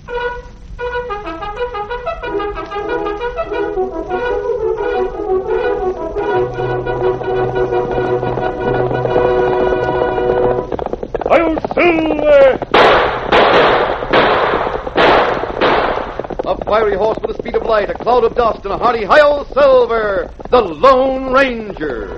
I'll Silver! A fiery horse with the speed of light, a cloud of dust, and a hearty Hi-Yo Silver, the Lone Ranger.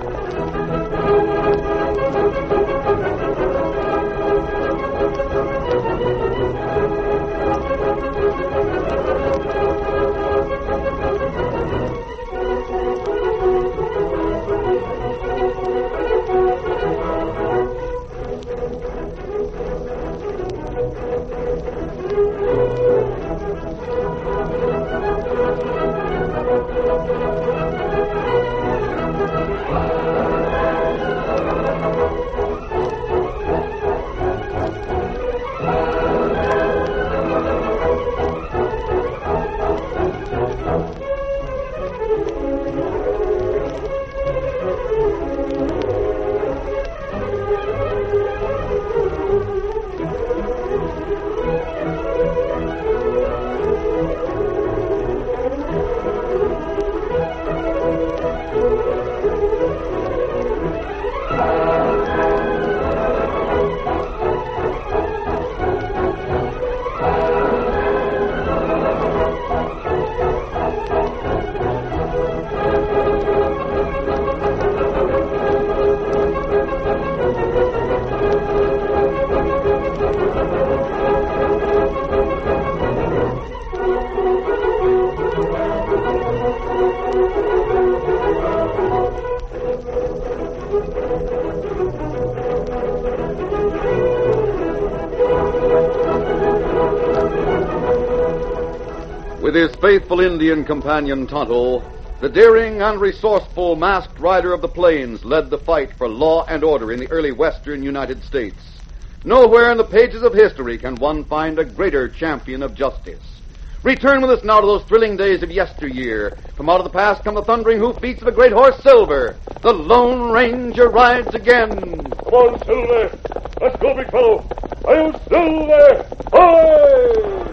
With his faithful Indian companion Tonto, the daring and resourceful masked rider of the plains led the fight for law and order in the early western United States. Nowhere in the pages of history can one find a greater champion of justice. Return with us now to those thrilling days of yesteryear. From out of the past come the thundering hoofbeats of a great horse, Silver. The Lone Ranger rides again. Come on, Silver. Let's go, big fellow. I'll Silver! Hoy!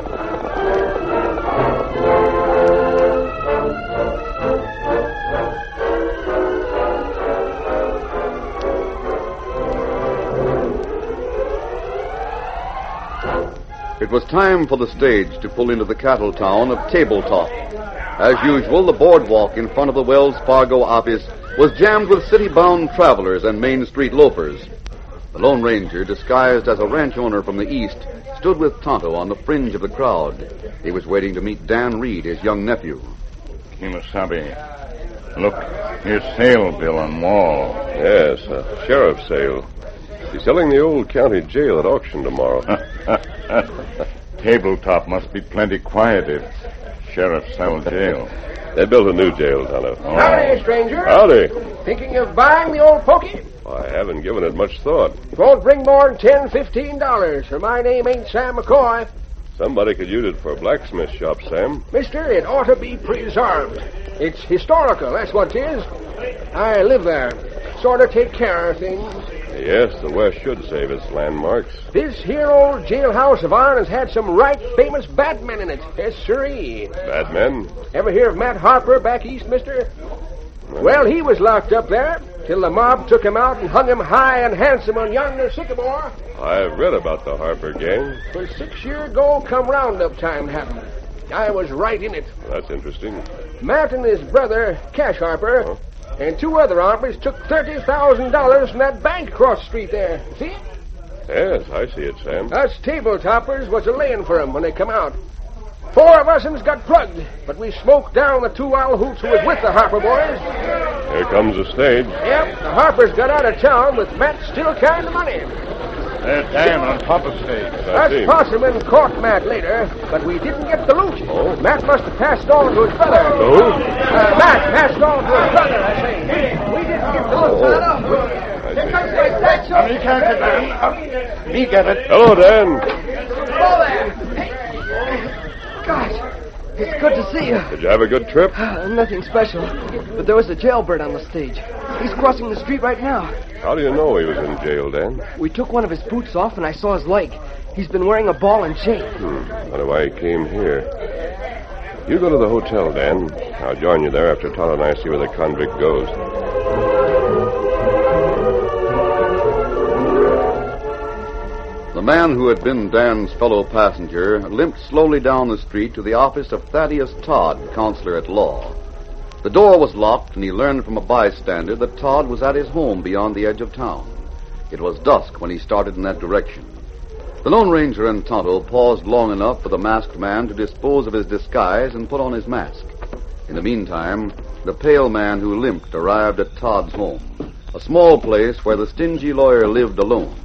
It was time for the stage to pull into the cattle town of Tabletop. As usual, the boardwalk in front of the Wells Fargo office was jammed with city-bound travelers and Main Street loafers. The Lone Ranger, disguised as a ranch owner from the east, stood with Tonto on the fringe of the crowd. He was waiting to meet Dan Reed, his young nephew. Kimasabi, look, here's sale bill on wall. Yes, a sheriff's sale. He's selling the old county jail at auction tomorrow. Tabletop must be plenty quiet if sheriff sell jail. They built a new jail, Tonto. Oh. Howdy, stranger. Howdy. Thinking of buying the old pokey? I haven't given it much thought. Won't bring more than $10-15, or my name ain't Sam McCoy. Somebody could use it for a blacksmith shop, Sam. Mister, it ought to be preserved. It's historical, that's what it is. I live there. Sort of take care of things. Yes, the West should save its landmarks. This here old jailhouse of ours has had some right famous batmen in it. Yes, sirree. Batmen? Ever hear of Matt Harper back east, mister? Well, he was locked up there till the mob took him out and hung him high and handsome on yonder sycamore. I've read about the Harper gang. 'Twas 6 years ago come roundup time happened. I was right in it. That's interesting. Matt and his brother, Cash Harper, and two other hombres took $30,000 from that bank across the street there. See? Yes, I see it, Sam. Us tabletoppers was a-laying for 'em when they come out. 4 of us got plugged, but we smoked down the 2 owl hoots who was with the Harper boys. Here comes the stage. Yep, the Harpers got out of town with Matt still carrying the money. There's Dan on top of stage. Us Posserman caught Matt later, but we didn't get the loot. Oh? Matt must have passed on to his brother. Oh? Matt passed on to his brother, I say. We didn't get the loot. He can't get that. Me get it. Hello, Dan. Gosh, it's good to see you. Did you have a good trip? Nothing special, but there was a jailbird on the stage. He's crossing the street right now. How do you know he was in jail, Dan? We took one of his boots off, and I saw his leg. He's been wearing a ball and chain. Wonder why he came here. You go to the hotel, Dan. I'll join you there after Todd and I see where the convict goes. The man who had been Dan's fellow passenger limped slowly down the street to the office of Thaddeus Todd, counselor at law. The door was locked, and he learned from a bystander that Todd was at his home beyond the edge of town. It was dusk when he started in that direction. The Lone Ranger and Tonto paused long enough for the masked man to dispose of his disguise and put on his mask. In the meantime, the pale man who limped arrived at Todd's home, a small place where the stingy lawyer lived alone.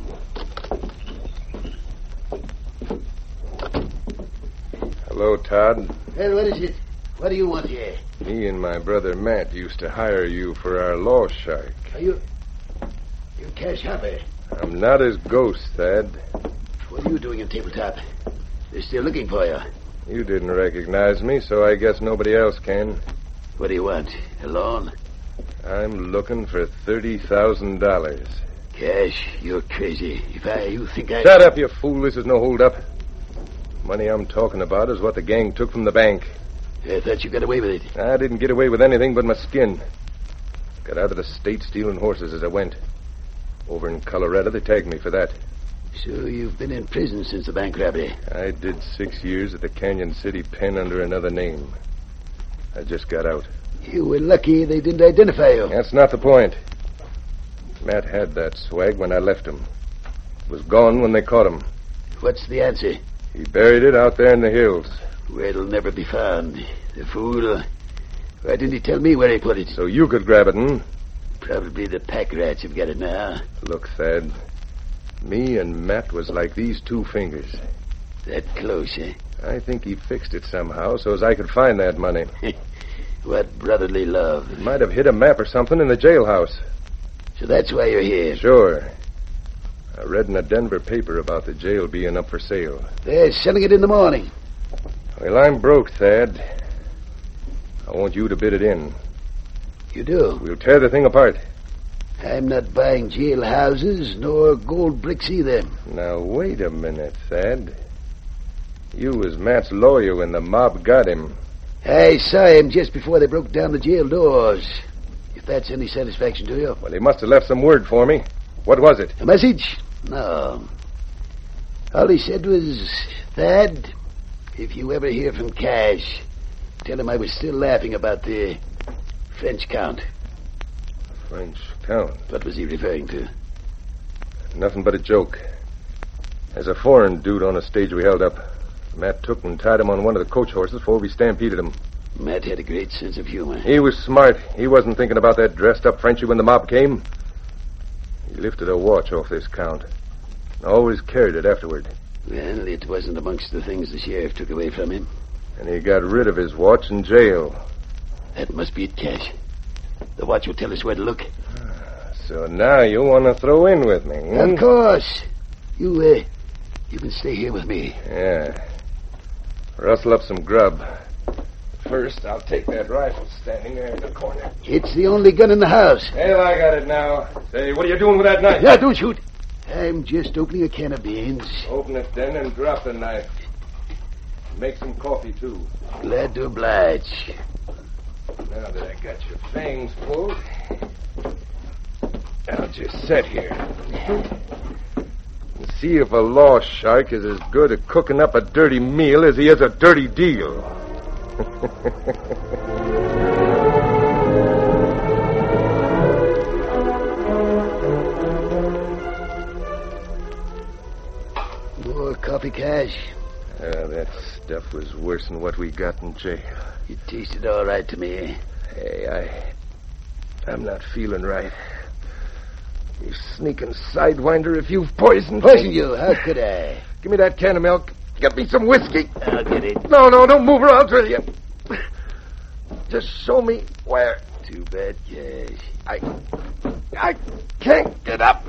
Hello, Todd. Well, what is it? What do you want here? Me and my brother Matt used to hire you for our law shark. Are you Cash Hopper? I'm not his ghost, Thad. What are you doing in Tabletop? They're still looking for you. You didn't recognize me, so I guess nobody else can. What do you want? A loan? I'm looking for $30,000. Cash, you're crazy. You think I... Shut up, you fool. This is no hold-up. Money I'm talking about is what the gang took from the bank. I thought you got away with it. I didn't get away with anything but my skin. Got out of the state stealing horses as I went. Over in Colorado, they tagged me for that. So you've been in prison since the bank robbery? I did 6 years at the Canyon City pen under another name. I just got out. You were lucky they didn't identify you. That's not the point. Matt had that swag when I left him. It was gone when they caught him. What's the answer? He buried it out there in the hills. Where it'll never be found. The fool. Why didn't he tell me where he put it? So you could grab it, hmm? Probably the pack rats have got it now. Look, Thad. Me and Matt was like these two fingers. That close, eh? I think he fixed it somehow so as I could find that money. What brotherly love. It might have hit a map or something in the jailhouse. So that's why you're here? Sure. I read in a Denver paper about the jail being up for sale. They're selling it in the morning. Well, I'm broke, Thad. I want you to bid it in. You do? We'll tear the thing apart. I'm not buying jail houses nor gold bricks either. Now, wait a minute, Thad. You was Matt's lawyer when the mob got him. I saw him just before they broke down the jail doors. If that's any satisfaction to you. Well, he must have left some word for me. What was it? A message? No. All he said was, Thad, if you ever hear from Cash, tell him I was still laughing about the French Count. French Count? What was he referring to? Nothing but a joke. There's a foreign dude on a stage we held up. Matt took and tied him on one of the coach horses before we stampeded him. Matt had a great sense of humor. He was smart. He wasn't thinking about that dressed-up Frenchie when the mob came. He lifted a watch off this Count. And always carried it afterward. Well, it wasn't amongst the things the sheriff took away from him. And he got rid of his watch in jail. That must be it, Cash. The watch will tell us where to look. So now you want to throw in with me, hmm? Of course. You can stay here with me. Yeah. Rustle up some grub. First, I'll take that rifle standing there in the corner. It's the only gun in the house. Well, I got it now. Say, what are you doing with that knife? Yeah, don't shoot. I'm just opening a can of beans. Open it then and drop the knife. Make some coffee, too. Glad to oblige. Now that I got your fangs pulled, I'll just sit here and see if a law shark is as good at cooking up a dirty meal as he is a dirty deal. More coffee, Cash? That stuff was worse than what we got in jail. It tasted all right to me, eh? Hey, I'm not feeling right. You sneaking sidewinder, if you've poisoned... Poisoned you? How could I? Give me that can of milk. Get me some whiskey. I'll get it. No, don't move or I'll drill you. Just show me where. Too bad, Cash. I can't get up.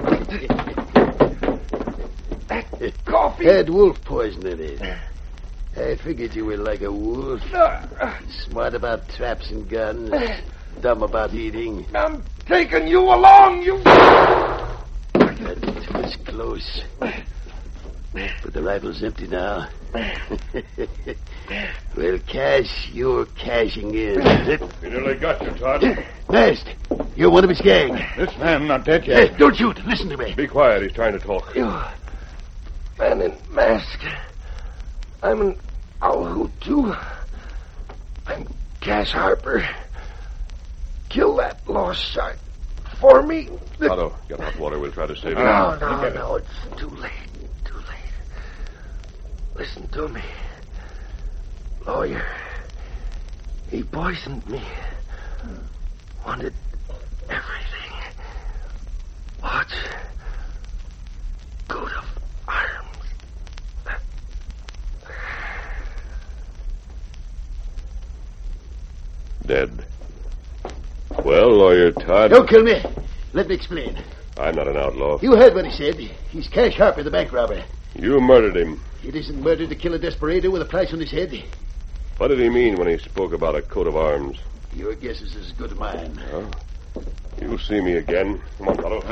Coffee. Had wolf poison in it. I figured you were like a wolf. Smart about traps and guns. Dumb about eating. I'm taking you along, you... That was close. But the rifle's empty now. Well, Cash, you're cashing in. You nearly got you, Todd. Masked, you're one of his gang. This man not dead yet. Hey, don't shoot. Listen to me. Be quiet. He's trying to talk. You man in mask. I'm an owl hoot, too. I'm Cash Harper. Kill that lost sight for me. Otto, get hot water. We'll try to save you. No, it's too late. Too late. Listen to me. Lawyer. He poisoned me. Wanted everything. Watch. Coat of arms. Dead. Well, Lawyer Todd... Don't kill me. Let me explain. I'm not an outlaw. You heard what he said. He's Cash Harper, the bank robber. You murdered him. It isn't murder to kill a desperado with a price on his head. What did he mean when he spoke about a coat of arms? Your guess is as good as mine. Oh. You'll see me again. Come on, Otto.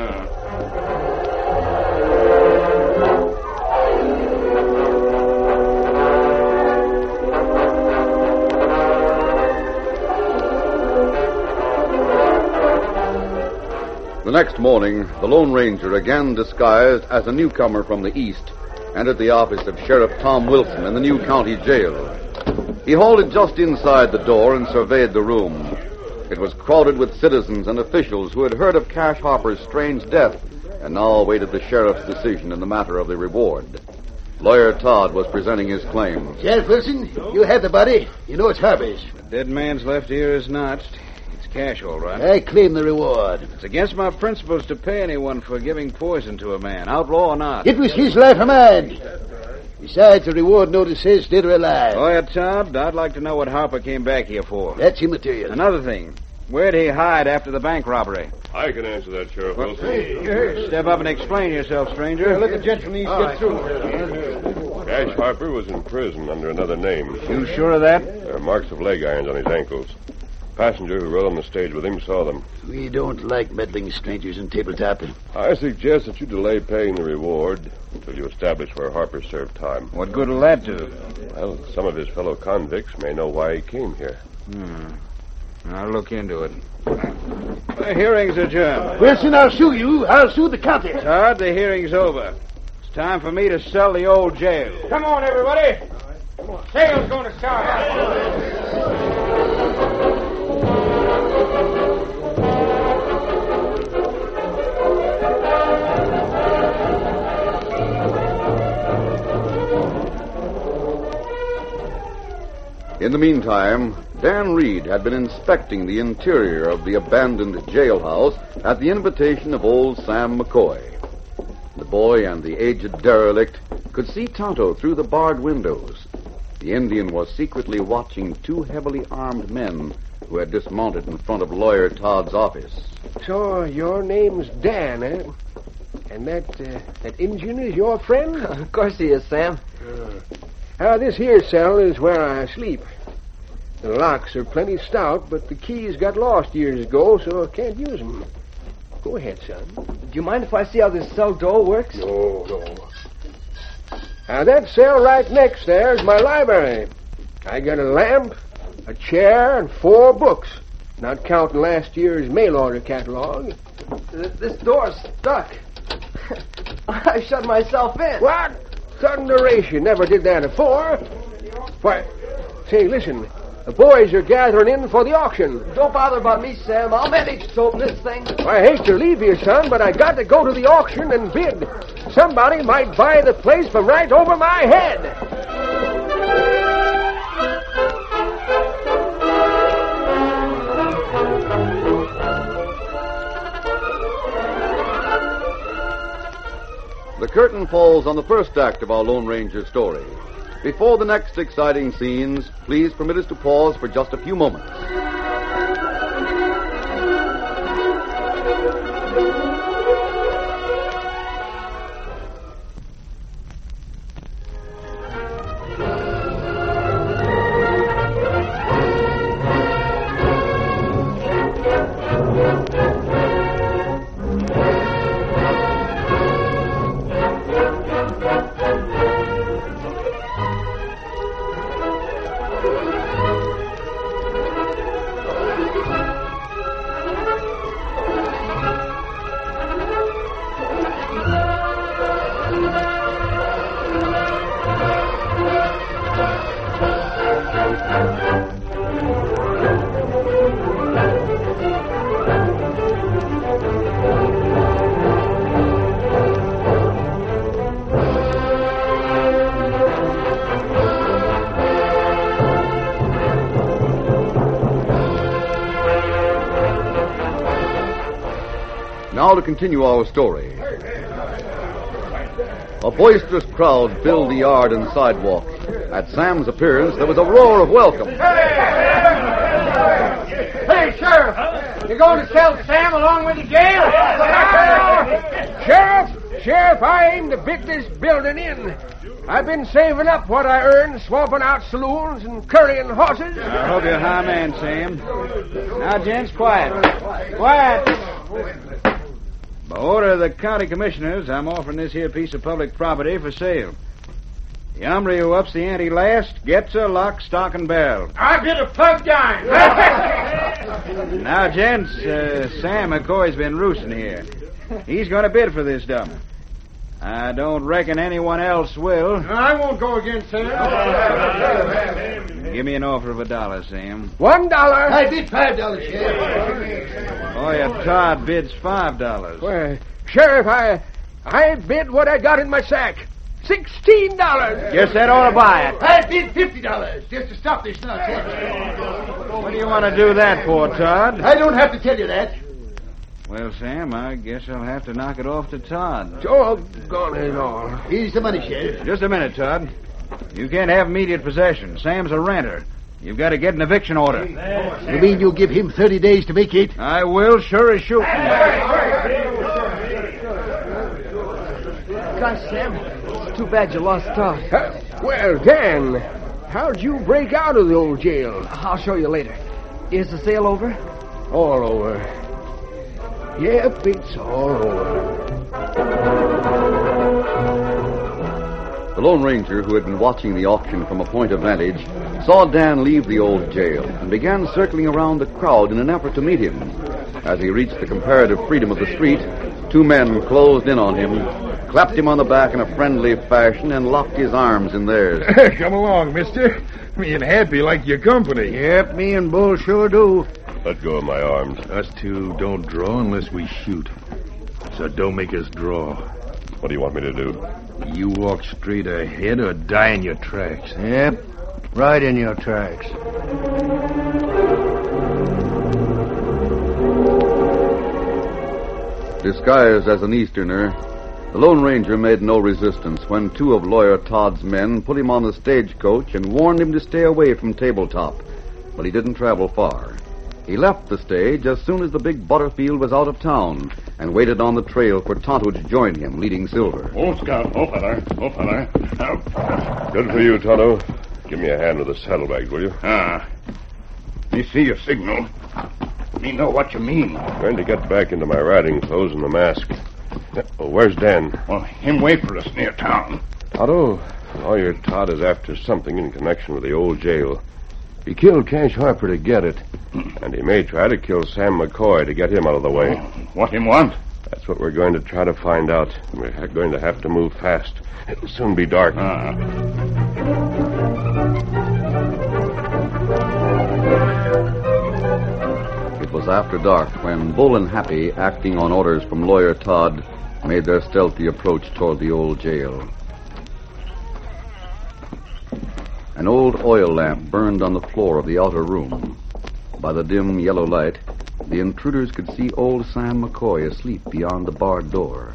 The next morning, the Lone Ranger, again disguised as a newcomer from the east, entered the office of Sheriff Tom Wilson in the new county jail. He halted just inside the door and surveyed the room. It was crowded with citizens and officials who had heard of Cash Harper's strange death and now awaited the sheriff's decision in the matter of the reward. Lawyer Todd was presenting his claim. Sheriff Wilson, you have the body. You know it's Harper's. The dead man's left ear is notched. It's Cash, all right. I claim the reward. It's against my principles to pay anyone for giving poison to a man, outlaw or not. It was his life or mine. Besides, the reward notice says dead or alive. Lawyer Todd, I'd like to know what Harper came back here for. That's immaterial. Another thing. Where'd he hide after the bank robbery? I can answer that, Sheriff Wilson. Step up and explain yourself, stranger. Let the gentleman get through. Cash Harper was in prison under another name. You sure of that? There are marks of leg irons on his ankles. Passenger who rode on the stage with him saw them. We don't like meddling strangers in tabletop. I suggest that you delay paying the reward until you establish where Harper served time. What good will that do? Well, some of his fellow convicts may know why he came here. I'll look into it. The hearing's adjourned. Wilson, I'll sue you. I'll sue the county. Todd, the hearing's over. It's time for me to sell the old jail. Come on, everybody. Come on. Sale's going to start. In the meantime, Dan Reed had been inspecting the interior of the abandoned jailhouse at the invitation of old Sam McCoy. The boy and the aged derelict could see Tonto through the barred windows. The Indian was secretly watching two heavily armed men who had dismounted in front of Lawyer Todd's office. So, your name's Dan, eh? And that Indian is your friend? Of course he is, Sam. This here cell is where I sleep. The locks are plenty stout, but the keys got lost years ago, so I can't use them. Go ahead, son. Do you mind if I see how this cell door works? No. That cell right next there is my library. I got a lamp, a chair, and 4 books, not counting last year's mail order catalog. This door's stuck. I shut myself in. What? Thunderation. Never did that before. Why, say, listen. The boys are gathering in for the auction. Don't bother about me, Sam. I'll manage to open this thing. I hate to leave you, son, but I got to go to the auction and bid. Somebody might buy the place from right over my head. The curtain falls on the first act of our Lone Ranger story. Before the next exciting scenes, please permit us to pause for just a few moments. Now to continue our story. A boisterous crowd filled the yard and sidewalk. At Sam's appearance, there was a roar of welcome. Hey, Sheriff! You going to sell Sam along with the jail? Sheriff, I aim to bid this building in. I've been saving up what I earned, swapping out saloons and currying horses. I hope you're a high man, Sam. Now, gents, quiet. Quiet! By order of the county commissioners, I'm offering this here piece of public property for sale. The hombre who ups the ante last gets a lock, stock, and barrel. I bid a plug dime. Now, gents, Sam McCoy's been roosting here. He's going to bid for this dump. I don't reckon anyone else will. I won't go against Sam. Give me an offer of $1, Sam. $1. I bid $5, Sheriff. Lawyer Todd bids $5. Well, Sheriff, I bid what I got in my sack. $16. Guess that ought to buy it. I bid $50 just to stop this nonsense. What do you want to do that for, Todd? I don't have to tell you that. Well, Sam, I guess I'll have to knock it off to Todd. Doggone it all. Here's the money, Sheriff. Just a minute, Todd. You can't have immediate possession. Sam's a renter. You've got to get an eviction order. You mean you'll give him 30 days to vacate? I will, sure as shooting. Gosh, Sam, it's too bad you lost Todd. Well, Dan, how'd you break out of the old jail? I'll show you later. Is the sale over? All over. Yep, it's all over. The Lone Ranger, who had been watching the auction from a point of vantage, saw Dan leave the old jail and began circling around the crowd in an effort to meet him. As he reached the comparative freedom of the street, two men closed in on him, clapped him on the back in a friendly fashion, and locked his arms in theirs. Come along, mister. Me and Happy like your company. Yep, me and Bull sure do. Let go of my arms. Us two don't draw unless we shoot. So don't make us draw. What do you want me to do? You walk straight ahead or die in your tracks. Yep, right in your tracks. Disguised as an Easterner, the Lone Ranger made no resistance when two of Lawyer Todd's men put him on the stagecoach and warned him to stay away from Tabletop. But he didn't travel far. He left the stage as soon as the big Butterfield was out of town and waited on the trail for Tonto to join him, leading Silver. Oh, Scout. Oh, feller. Oh, feller. Good for you, Tonto. Give me a hand with the saddlebags, will you? Me see your signal. Me know what you mean. Going to get back into my riding clothes and the mask. Oh, where's Dan? Well, him wait for us near town. Tonto, Lawyer Todd is after something in connection with the old jail. He killed Cash Harper to get it, and he may try to kill Sam McCoy to get him out of the way. What him want? That's what we're going to try to find out. We're going to have to move fast. It'll soon be dark. It was after dark when Bull and Happy, acting on orders from Lawyer Todd, made their stealthy approach toward the old jail. An old oil lamp burned on the floor of the outer room. By the dim yellow light, the intruders could see old Sam McCoy asleep beyond the barred door.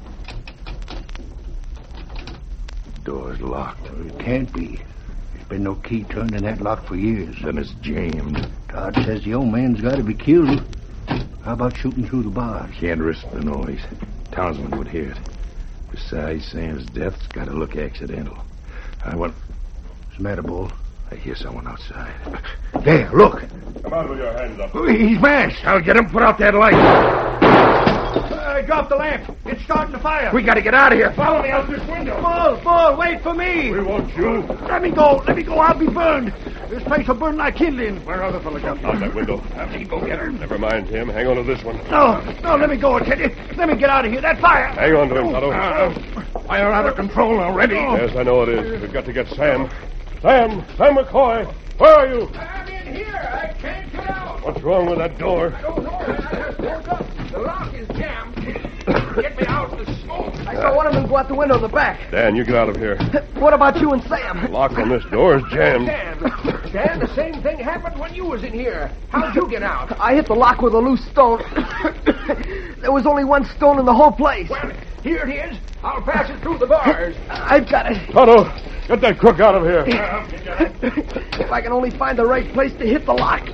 Door's locked. It can't be. There's been no key turned in that lock for years. Then it's jammed. Todd says the old man's got to be killed. How about shooting through the bars? Can't risk the noise. Townsman would hear it. Besides, Sam's death's got to look accidental. What's the matter, Bull? I hear someone outside. There, look. Come on with your hands up. He's masked. I'll get him. Put out that light. I dropped the lamp. It's starting to fire. We got to get out of here. Follow me out this window. Bull, wait for me. We want you. Let me go. I'll be burned. This place will burn like kindling. Where are the fellas out Out that window. Let me go get her. Never mind him. Hang on to this one. No, let me go, Teddy. Let me get out of here. That fire. Hang on to him, Tonto. Fire out of control already. Yes, I know it is. We've got to get Sam. Sam McCoy, where are you? I'm in here. I can't get out. What's wrong with that door? Don't know. I just woke up. The lock is jammed. Get me out of the smoke. I saw one of them go out the window in the back. Dan, you get out of here. What about you and Sam? Lock on this door is jammed. Dan, the same thing happened when you was in here. How'd you get out? I hit the lock with a loose stone. There was only one stone in the whole place. Well, here it is. I'll pass it through the bars. I've got it. Tonto, get that crook out of here. If I can only find the right place to hit the lock.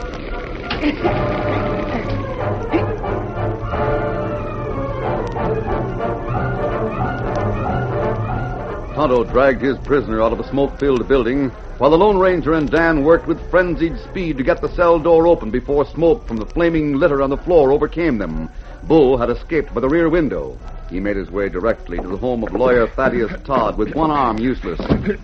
Tonto dragged his prisoner out of a smoke-filled building, while the Lone Ranger and Dan worked with frenzied speed to get the cell door open before smoke from the flaming litter on the floor overcame them. Bull had escaped by the rear window. He made his way directly to the home of lawyer Thaddeus Todd with one arm useless.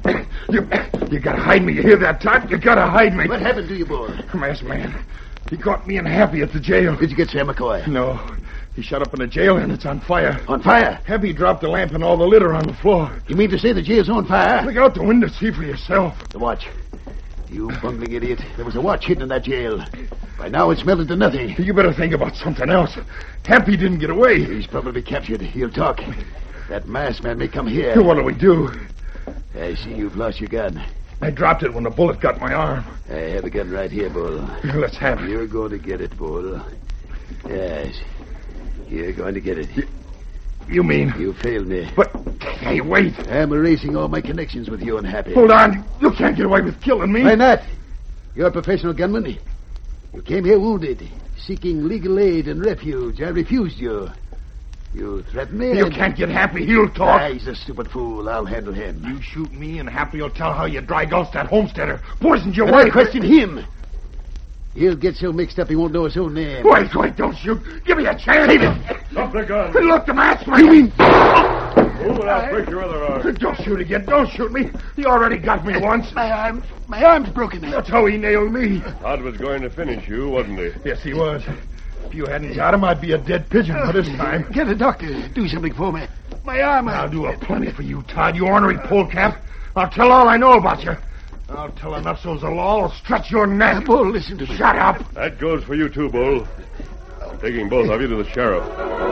You gotta hide me. You hear that, Todd? You gotta hide me. What happened to you, boy? Masked man. He caught me and Happy at the jail. Did you get Sam McCoy? No. He shut up in the jail and it's on fire. On fire? Happy dropped the lamp and all the litter on the floor. You mean to say the jail's on fire? Look out the window, see for yourself. The watch. You bungling idiot. There was a watch hidden in that jail. By now it's melted to nothing. You better think about something else. Happy didn't get away. He's probably captured. He'll talk. That masked man may come here. What do we do? I see you've lost your gun. I dropped it when the bullet got my arm. I have the gun right here, Bull. Let's have it. You're going to get it, Bull. Yes. You're going to get it. You mean? You failed me. But, hey, wait. I'm erasing all my connections with you and Happy. Hold on. You can't get away with killing me. Why not? You're a professional gunman. You came here wounded, seeking legal aid and refuge. I refused you. You threatened me. You can't get Happy. He'll talk. He's a stupid fool. I'll handle him. You shoot me and Happy will tell how you dry gulched that homesteader. Poisoned your And wife. I question him. He'll get so mixed up he won't know his own name. Wait, don't shoot. Give me a chance. Stop the gun. Look, the masked man. You mean... Move it, I'll break your other arm. Don't shoot again. Don't shoot me. He already got me once. My arm's broken. That's how he nailed me. Todd was going to finish you, wasn't he? Yes, he was. If you hadn't got him, I'd be a dead pigeon by this time. Get a doctor. Do something for me. My arm... I'll do a plenty for you, Todd, you ornery polecat. I'll tell all I know about you. I'll tell enough so the law will stretch your neck. Bull, listen to me. Shut up. That goes for you, too, Bull. I'm taking both of you to the sheriff.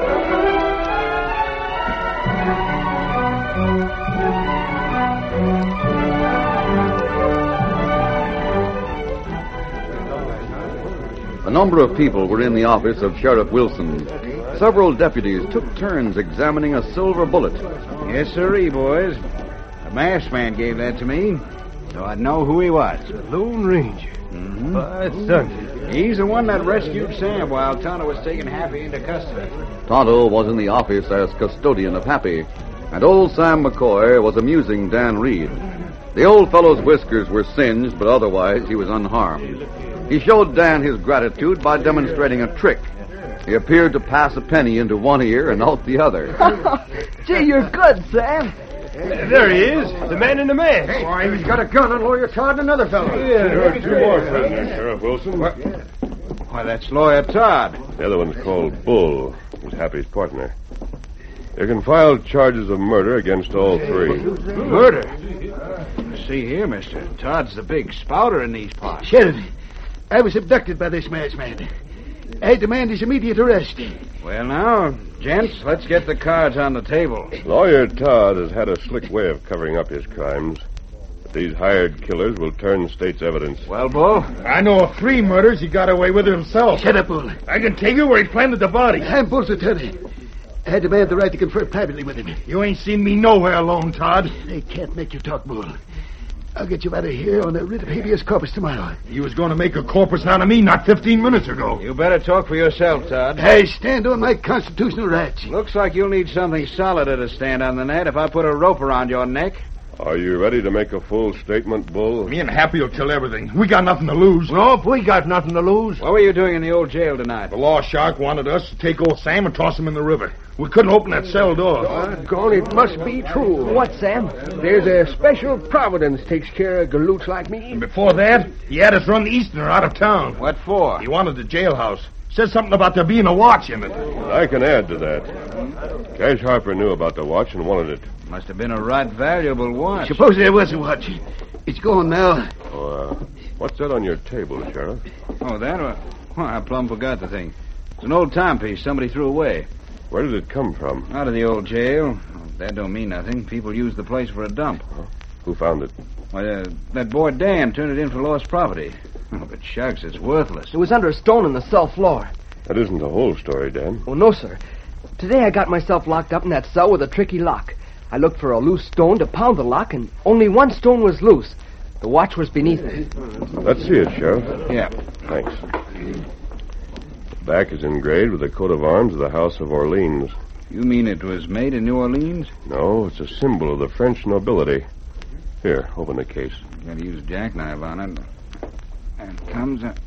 A number of people were in the office of Sheriff Wilson. Several deputies took turns examining a silver bullet. Yes, sirree, boys. The masked man gave that to me, so I'd know who he was. Lone Ranger. Mm-hmm. My son. He's the one that rescued Sam while Tonto was taking Happy into custody. Tonto was in the office as custodian of Happy, and old Sam McCoy was amusing Dan Reed. The old fellow's whiskers were singed, but otherwise he was unharmed. He showed Dan his gratitude by demonstrating a trick. He appeared to pass a penny into one ear and out the other. Gee, you're good, Sam. There he is, the man in the mask. Hey, why, he's got a gun on Lawyer Todd and another fellow. There are two more prisoners, Sheriff Wilson. Why, that's Lawyer Todd. The other one's called Bull. He's Happy's partner. You can file charges of murder against all three. Murder? See here, mister. Todd's the big spouter in these parts. Sheriff, I was abducted by this masked man. I demand his immediate arrest. Well, now, gents, let's get the cards on the table. Lawyer Todd has had a slick way of covering up his crimes. But these hired killers will turn state's evidence. Well, Bull? I know of 3 murders he got away with himself. Shut up, Bull. I can take you where he planted the body. I'm Bull's attorney. I demand the right to confer privately with him. You ain't seen me nowhere alone, Todd. They can't make you talk, Bull. I'll get you out of here on a writ of habeas corpus tomorrow. You was going to make a corpus out of me not 15 minutes ago. You better talk for yourself, Todd. I stand on my constitutional rights. Looks like you'll need something solider to stand on than that if I put a rope around your neck. Are you ready to make a full statement, Bull? Me and Happy will tell everything. We got nothing to lose. Nope, we got nothing to lose. What were you doing in the old jail tonight? The law shark wanted us to take old Sam and toss him in the river. We couldn't open that cell door. Doggone, it must be true. What, Sam? There's a special providence takes care of galoots like me. And before that, he had us run the Easterner out of town. What for? He wanted the jailhouse. Said something about there being a watch in it. I can add to that. Cash Harper knew about the watch and wanted it. Must have been a right valuable watch. Suppose there was a watch. It's going, Mel. What's that on your table, Sheriff? Oh, that? Well, I plumb forgot the thing. It's an old timepiece somebody threw away. Where did it come from? Out of the old jail. That don't mean nothing. People use the place for a dump. Who found it? Well, that boy Dan turned it in for lost property. Oh, but shucks, it's worthless. It was under a stone in the cell floor. That isn't the whole story, Dan. Oh, no, sir. Today I got myself locked up in that cell with a tricky lock. I looked for a loose stone to pound the lock, and only one stone was loose. The watch was beneath it. Let's see it, Sheriff. Yeah. Thanks. The back is engraved with the coat of arms of the House of Orleans. You mean it was made in New Orleans? No, it's a symbol of the French nobility. Here, open the case. Got to use a jackknife on it. And it comes a...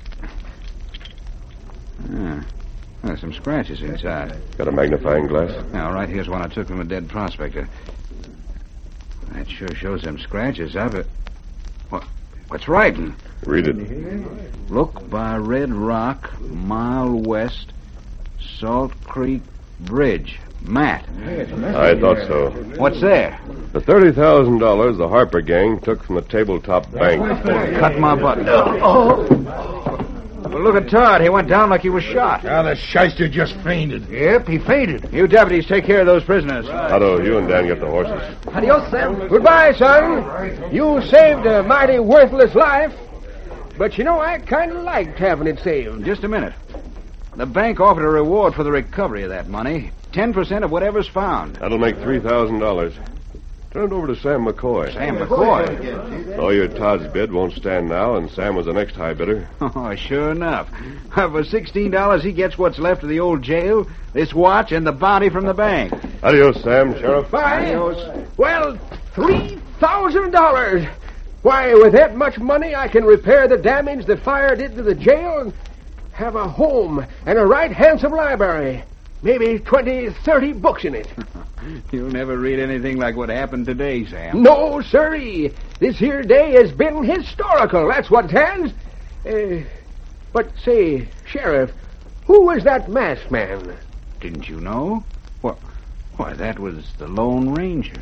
There's some scratches inside. Got a magnifying glass? Now, right here's one I took from a dead prospector. That sure shows them scratches. What's writing? Read it. Look by Red Rock, mile west, Salt Creek Bridge. Matt. I thought so. What's there? The $30,000 the Harper gang took from the Tabletop Bank. Cut my butt. Well, look at Todd. He went down like he was shot. Now, the shyster just fainted. Yep, he fainted. You deputies take care of those prisoners. Otto, you and Dan get the horses. Adios, Sam. Goodbye, son. You saved a mighty worthless life. But, you know, I kind of liked having it saved. Just a minute. The bank offered a reward for the recovery of that money. 10% of whatever's found. That'll make $3,000. Turn it over to Sam McCoy. Sam McCoy? Lawyer Todd's bid won't stand now, and Sam was the next high bidder. Oh, sure enough. For $16, he gets what's left of the old jail, this watch, and the bounty from the bank. Adios, Sam. Sheriff. Bye. Adios. Well, $3,000. Why, with that much money, I can repair the damage the fire did to the jail and have a home and a right handsome library. Maybe 20, 30 books in it. You'll never read anything like what happened today, Sam. No, sirree. This here day has been historical. That's what it has. But say, Sheriff, who was that masked man? Didn't you know? Why, that was the Lone Ranger.